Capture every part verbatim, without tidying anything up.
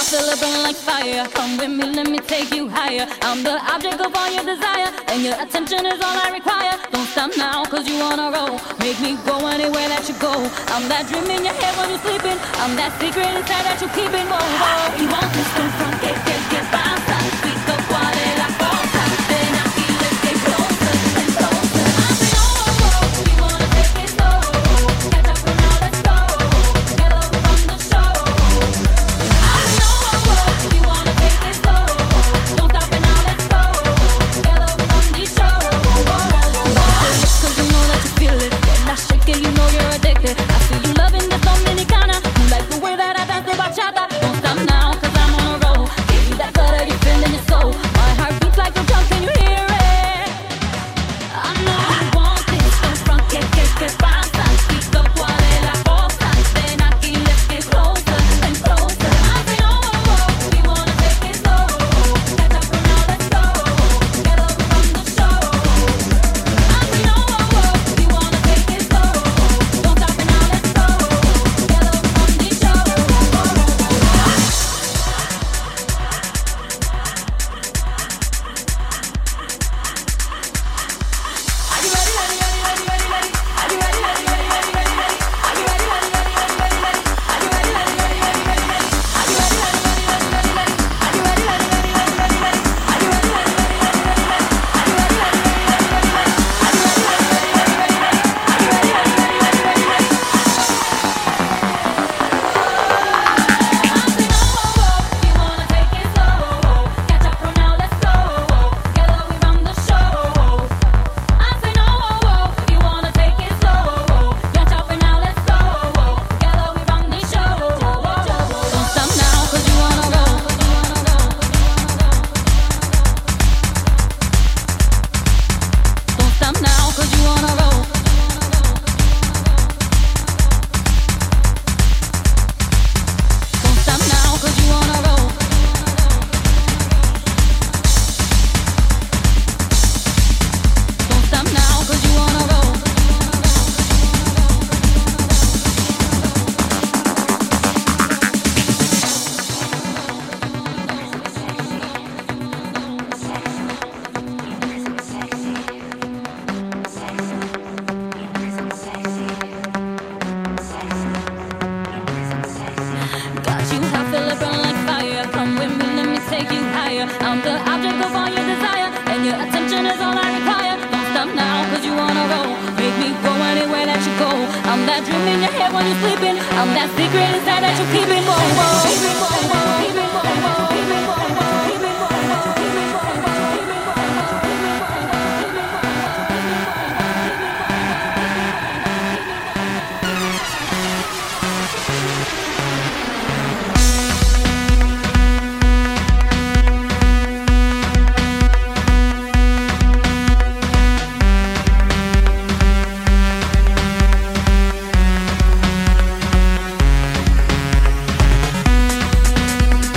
feel it burn like fire. Come with me, let me take you higher. I'm the object of all your desire, and your attention is all I require. Don't stop now, cause you wanna roll. Make me go anywhere that you go. I'm that dream in your head when you're sleeping. I'm that secret inside that you're keeping. Whoa, whoa. Y vamos con from que, que, que pasa. Pick up cuál es la cosa. Ven aquí, let's get closer and closer. I say, oh, oh, oh, you wanna take it slow. Catch up for now, let's go. Get over from the show. I say, oh, oh, oh, you wanna take it slow. Don't stop it now, let's go. Get over from the show. Cause you know that you feel it. When I shake it, you know you're addicted. I see you loving this Dominicana. You like the way that I dance the bachata. Don't stop now, cause I'm on a roll. Give you that butter you feel in your soul. My heart beats like a drum, can you hear it? I know you want this, don't front, que, que, que pasa. Pick up cuál es la cosa. Ven aquí, let's get closer and closer. I say, oh, oh, oh, we wanna take it slow. Catch up for now, let's go. Get over from the show. I say, oh, oh, oh, we wanna take it slow. Don't stop it now, let's go. Get over from the show. Are you ready, ready, ready, ready, ready, ready? Are you ready, ready, ready, ready, ready, ready? Are you ready, ready, ready, ready, ready, ready? Are you ready, ready, ready, ready, ready, ready? Are you ready, ready, ready, ready, ready, ready? Are you ready, ready, ready, ready, ready, ready? Are you ready, ready, ready, ready, ready, ready? Are you ready, ready, ready, ready, ready, ready? Are you ready, ready, ready, ready, ready, ready? Are you ready, ready, ready, ready, ready, ready? I say, oh, oh, oh, you wanna take it slow. Catch up for now, let's go. Get away from the show. I say, no, oh, oh, you wanna take it slow. Catch up for now, let's go. Get away from the show. Don't stop now, cause you wanna roll. Don't stop now, cause you wanna roll. Don't stop now, cause you wanna roll. Don't stop now, cause you wanna roll. Got you, I feel it burn like fire. Come with me, let me take you higher. I'm the object of all your desire, and your attention is all I require. Don't stop now, cause you wanna roll. Make me go anywhere that you go. I'm that dream in your head when you're sleeping. I'm that secret inside that you're keeping. Whoa, whoa.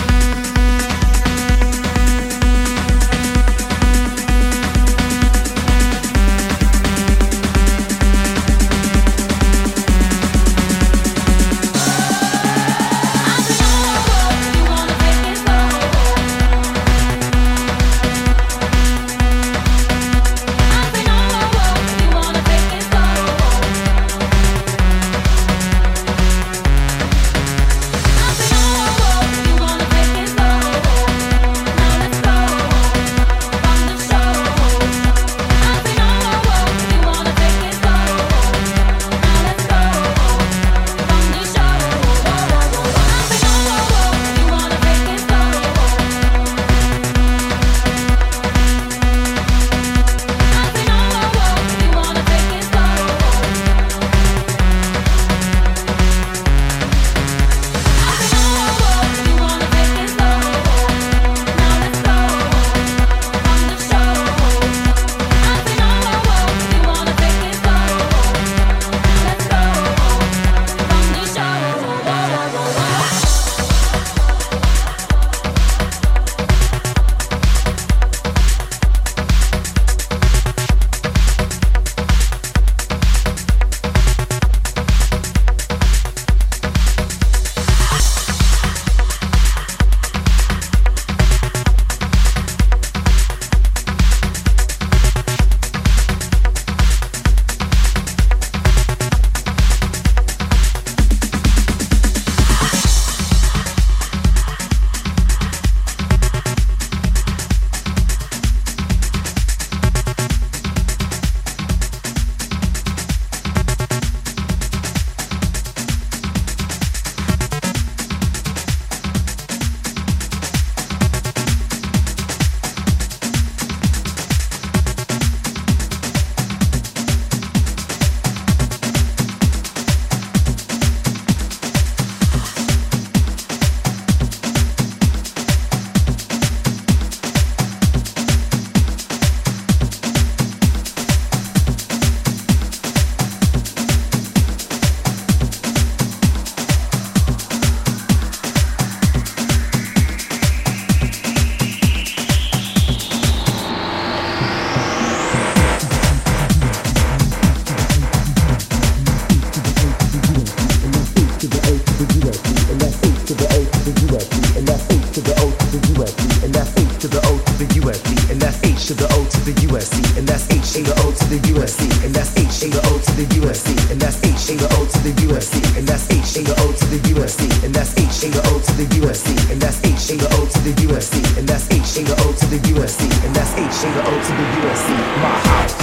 H to the O to the U S C, and that's H to the O to the U S C, and that's H to the O to the U S C, and that's H to the O to the U S C, and that's H to the O to the U S C, and that's H to the O to the U S C, and that's H to the O to the U S C, and that's H to the O to the U S C, and that's H to the O to the U S C. My house.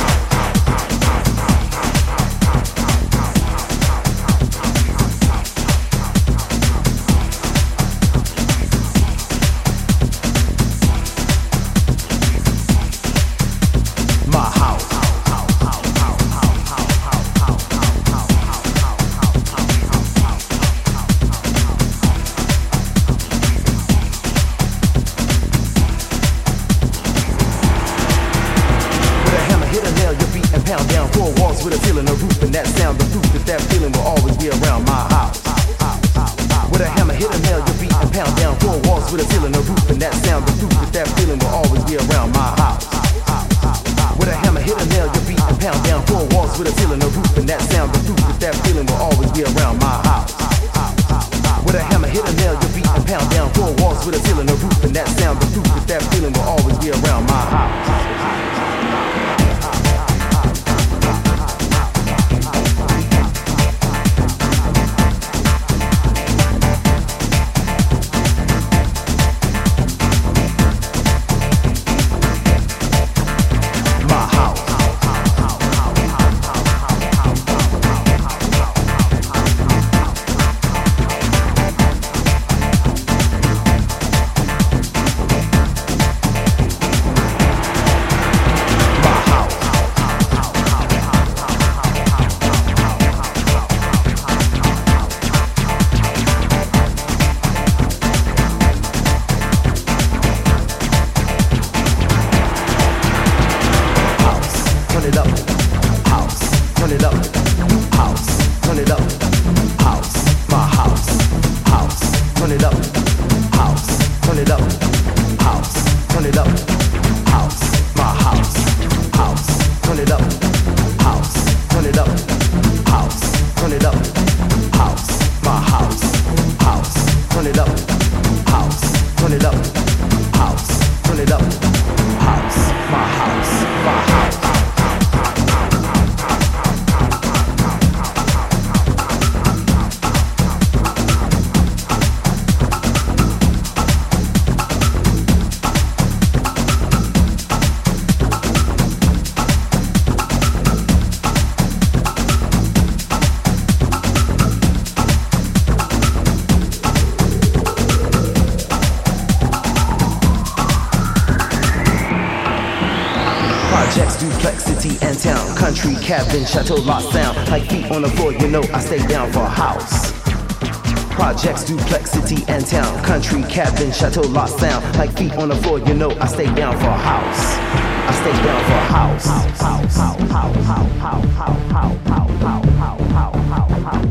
With a feeling, a roof, and that sound, the proof that that feeling will always be around my house. With a hammer, hit a nail, you beat and pound down four walls with a feeling, a roof, and that sound, the proof that that feeling will always be around my house. With a hammer, hit a nail, you beat and pound down four walls with a feeling, a roof, and that sound, the proof that that feeling will always be around my house. With a hammer, hit a nail, you beat and pound down four walls with a feeling, a roof, and that sound, the proof that that feeling will always be around my house. Country, cabin, chateau, lost sound. Like feet on the floor, you know I stay down for a house. Projects, duplexity, and town. Country, cabin, chateau, lost sound. Like feet on the floor, you know I stay down for a house. I stay down for a house. House, house, house, house, house, house, house, house, house, house, house, house, house,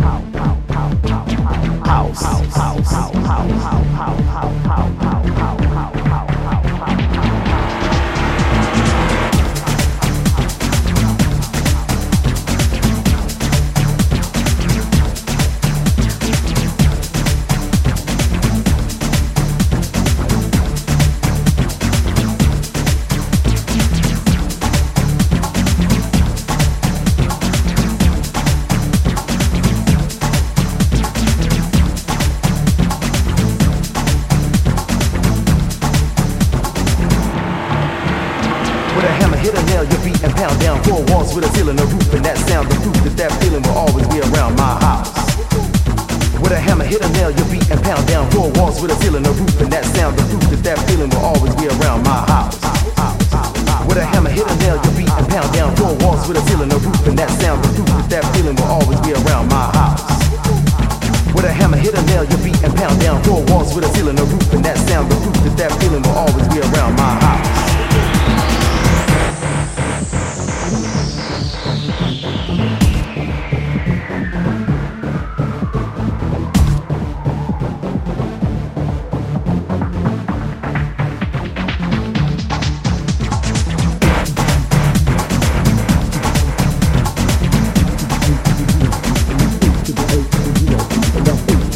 with a feeling, a roof, and that sound, the proof that that feeling will always be around my house. With a hammer, hit a nail, you beat and pound down four walls with a feeling, a roof, and that sound, the proof that that feeling will always be around my house. With a hammer, hit a nail, you beat and pound down four walls with a feeling, a roof, and that sound, the proof that that feeling will always be around my house. With a hammer, hit a nail, you beat and pound down four walls with a feeling, a roof, and that sound, the proof that that feeling will always be around my house.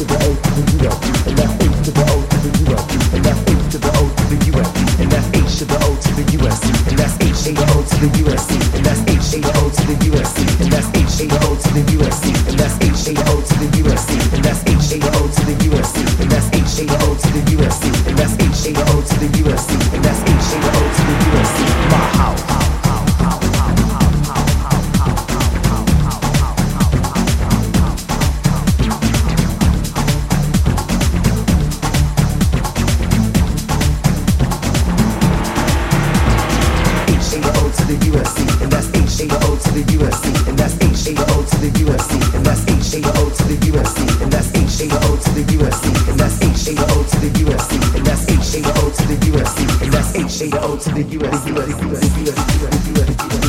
To the S C, and that's H A O to the U S C, and that's H A O to the U S C, and that's H A O to the U S C, and that's H A O to the U S C, and that's H A O to the U S C, and that's H A O to the U S C, and that's H A O to the U S C, and that's H A O to the U S C. My house. The U S C, and that's H A O to the U S C, and that's H A O to the U S C, and that's H A O to the U S C, and that's H A O to the U S C, and that's H A O to the U S C, and that's H A O to the U S C, and that's H A O to the U S C, and that's H A O to the U S C.